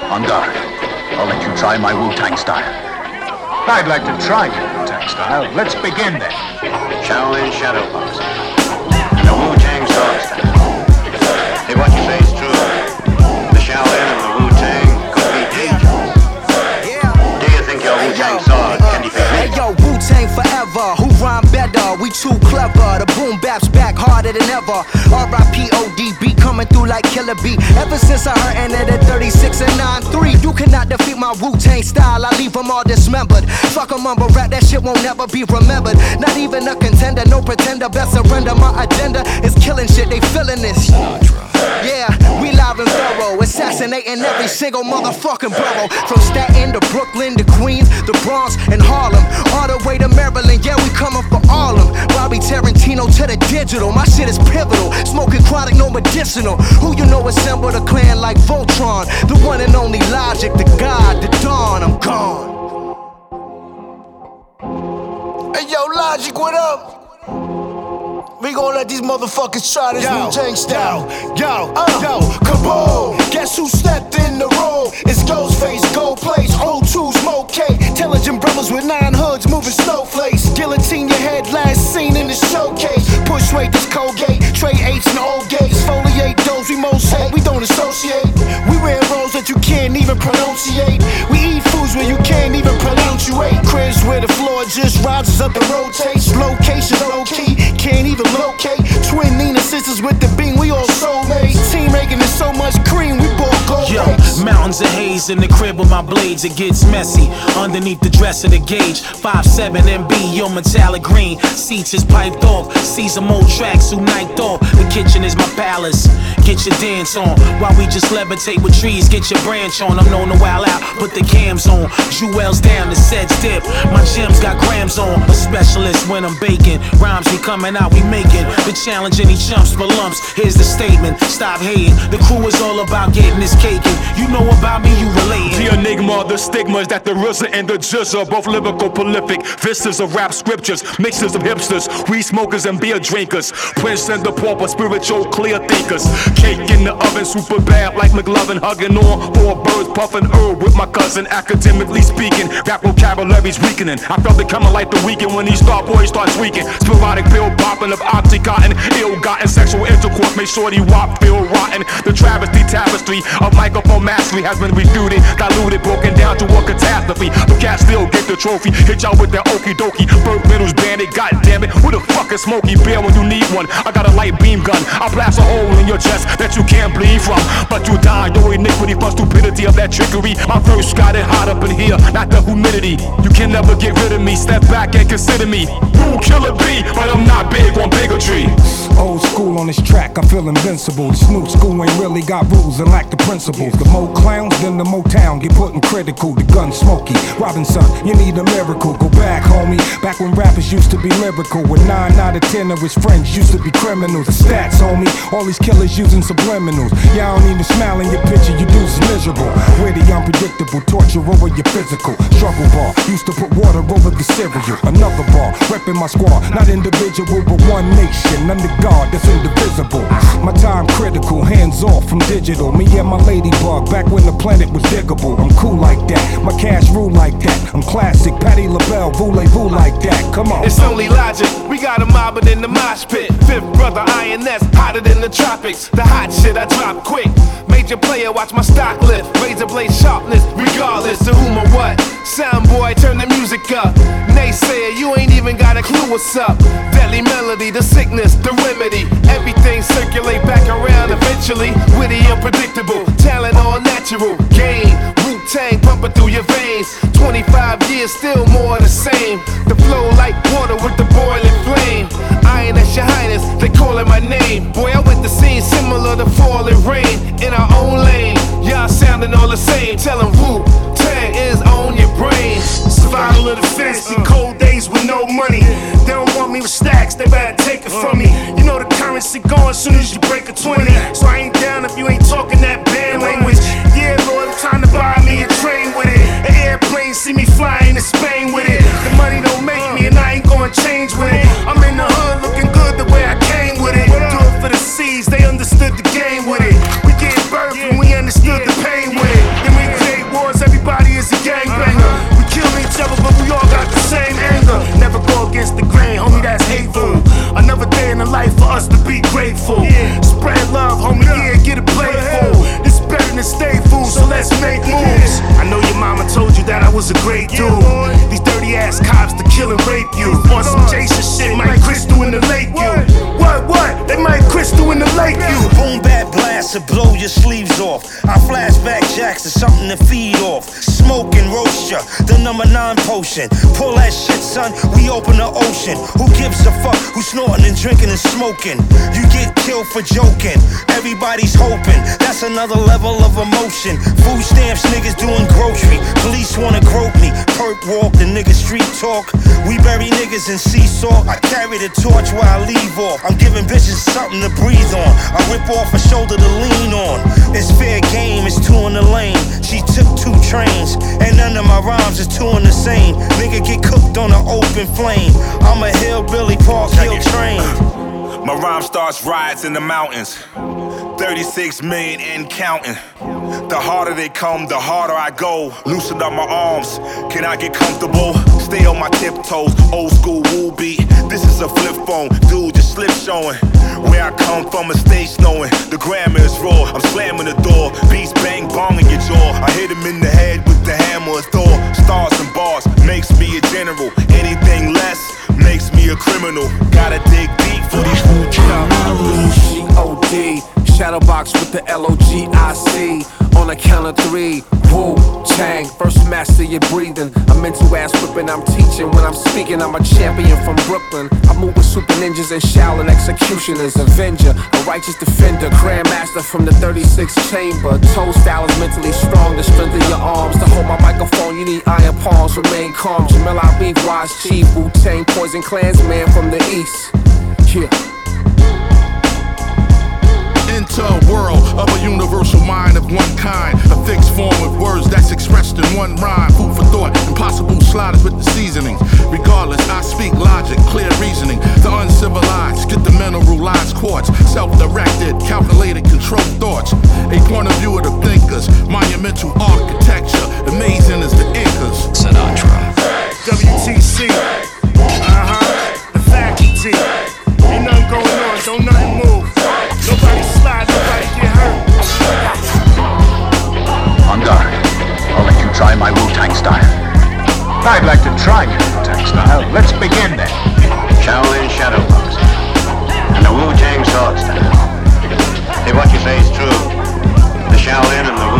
On guard. I'll let you try my Wu-Tang style. I'd like to try your Wu-Tang style. Let's begin then. Shaolin Shadow Box. And the Wu-Tang Sword style. If what you say is true, the Shaolin and the Wu-Tang could be dangerous. Do you think your Wu-Tang sword can defeat me? Hey yo, Wu-Tang forever. Who rhyme better? We too clever. The boom bap's back harder than ever. R.I.P.O.D.B. coming through like Killer B. Ever since I heard it at 36 and 9-3, you cannot defeat my Wu-Tang style. I leave them all dismembered. Fuck a mumble rap, that shit won't never be remembered. Not even a contender, no pretender. Best surrender. My agenda is killing shit. They feeling this. Yeah, we live and thorough, assassinating every single motherfucking borough. From Staten to Brooklyn to Queens, the Bronx and Harlem, all the way to Maryland. Yeah, we coming for all them. Bobby Tarantino to the digital. My shit is pivotal. Smoking chronic, no medicinal. Who you know assembled a clan like Voltron? The one and only Logic, the God, the Dawn. I'm gone. Hey yo, Logic, what up? We gon' let these motherfuckers try this Wu-Tang style. Yo, kaboom! Guess who stepped in the room? It's Ghostface, Gold Plates, O2, Smoke K. Intelligent brothers with 9 hoods moving snowflakes. Guillotine your head, last seen in the showcase. Push weight, this Colgate, Trey H and old gates. Foliate those we most hate, we don't associate. We wear roles that you can't even pronunciate. We eat foods where you can't even pronunciate. Cribs where the floor just rises up and rotates. Location low key, can't even locate. Twin Nina sisters with the beam, we all soulmates. Team making it so much cream, we bought gold. Yo, mountains of haze in the crib with my blades, it gets messy. Underneath the dress of the gauge, 5'7" MB, yo, metallic green. Seats is piped off, see some old tracks who night off. The kitchen is my palace, get your dance on. While we just levitate with trees, get your branch on. I'm known to wild out, put the cams on. Jewels down, the sets dip. My gems got grams on. A specialist when I'm baking. Rhymes be coming out, we making. The challenge any chumps for lumps. Here's the statement, stop hating. The crew is all about getting this cake. And you know about me, you relating. The enigma, the stigmas that the RZA and the Jizz are both lyrical prolific. Vistas of rap scriptures, mixes of hipsters, weed smokers and beer drinkers. Prince and the pauper, spiritual clear thinkers. Cake in the oven, super bad like McLovin, hugging on 4 birds, puffing herb with my cousin. Academically speaking, rap vocabulary's weakening. I felt it coming like the weekend when these star boys start tweaking. Sporadic pill popping of Oxycontin, ill-gotten sexual intercourse made shorty wop feel rotten. The travesty tapestry of microphone mastery has been refuted, diluted, broken down to a catastrophe. The cat still get the trophy, hit y'all with that okie dokie. Burt Middles bandit, goddammit, who the fuck is Smokey Bear when you need one? I got a light beam gun, I'll blast a hole in your chest that you can't bleed from. But you die, your iniquity for stupidity of that trickery. My verse got it hot up in here, not the humidity. You can never get rid of me, step back and consider me. Rule killer B, but I'm not big on bigotry. Old school on this track, I feel invincible. This new school ain't really got rules and lack the principles. The more clowns, then the Motown get put in critical. The gun smoky, Robinson, you need a miracle. Go back, homie, back when rappers used to be lyrical. When 9 out of 10 of his friends used to be criminals. The stats, homie, all these killers using subliminals. Y'all don't even smile in your picture, you dudes miserable. Witty, unpredictable, torture over your physical. Struggle bar, used to put water over the cereal. Another bar, repping my squad, not individual, but one nation. Under God, that's indivisible. My time critical, hands off from digital. Me and my ladybug, back when the planet was diggable. I'm cool like that, my cash rule like that. I'm classic, Patti LaBelle, voulez-vous like that. Come on. It's only logic, we got a mobbing in the mosh pit. Fifth brother INS, hotter than the tropics. The hot shit I drop quick. Major player, watch my stock lift. Razor blade sharpness, regardless of whom or what. Sound boy, turn the music up. Naysayer, you ain't even got a clue what's up. Deadly melody, the sickness, the remedy. Everything circulate back around eventually. Witty, unpredictable, talent all natural. Game, Wu-Tang pumping through your veins. 25 years, still more of the same. The flow like water with the boiling flame. Iron, that's your highness, they calling my name. Boy, I went to scene similar to falling rain. In our own lane, y'all sounding all the same. Tell them Wu-Tang is on your brain. Survival of the fittest in cold days with no money. They don't want me with stacks, they better take it from me. You know the currency going soon as you break a 20. So I ain't down if you ain't talking that band language. Yeah, Lord, I'm trying to buy me a train with it. An airplane, see me flying to Spain with it. The money don't make me and I ain't gonna change with it. I'm in the hood looking good the way I came with it. Do it for the seeds, they understood the game with it. We get birth and we understood the pain with it. Then we was a great dude. These dirty ass cops to kill and rape you. On some Jason shit, Mike Crystal in the lake you. What? They Mike Crystal in the lake you. Boom bap blast to blow your sleeves off. I flashback jacks to something to feed off. Smoke and roast ya, the number 9 potion. Pull that shit, son, we open the ocean. Who gives a fuck who's snorting and drinking and smoking? You get killed for joking, everybody's hoping. That's another level of emotion. Food stamps, niggas doing grocery. Police wanna grope me, perp walk, the nigga street talk. We bury niggas in seesaw. I carry the torch while I leave off. I'm giving bitches something to breathe on. I rip off a shoulder to lean on. It's fair game, it's 2 in the lane. She took 2 trains, and none of my rhymes is 2 in the same. Nigga get cooked on an open flame. I'm a hillbilly Park Hill train. My rhyme starts riots in the mountains. 36 million and counting. The harder they come, the harder I go. Loosen up my arms, can I get comfortable? Stay on my tiptoes, old school woo beat. This is a flip phone, dude, just slip showing. Where I come from, a stage knowing. The grammar is raw, I'm slamming the door. Beats bang bong in your jaw. I hit him in the head with the hammer of Thor. Stars and bars, makes me a general. Anything less, makes me a criminal. Gotta dig deep for these food G-O-D, Shadowbox with the L-O-G-I-C. On the count of 3, Wu-Tang, first master your breathing. I'm into ass whipping, I'm teaching. When I'm speaking, I'm a champion from Brooklyn. I move with super ninjas and Shaolin executioners. Avenger, a righteous defender, grandmaster from the 36th chamber. Toe style is mentally strong, the strength of your arms. To hold my microphone, you need iron palms, remain calm. Jamel Habib, Wise Chief, Wu-Tang, Poison Klansman from the east. Yeah. Into a world of a universal mind of one kind. A fixed form of words that's expressed in one rhyme. Food for thought, impossible sliders with the seasonings. Regardless, I speak logic, clear reasoning. The uncivilized get the mineralized quartz. Self-directed, calculated, controlled thoughts. A point of view of the thinkers. Monumental architecture, amazing as the Incas. Sinatra. WTC. The faculty. Ain't nothing going on, don't nothing move. Nobody slide, nobody get hurt. On guard. I'll let you try my Wu-Tang style. I'd like to try your Wu-Tang style. Let's begin then. Shaolin shadow boxing. And the Wu-Tang sword style. If what you say is true, the Shaolin and the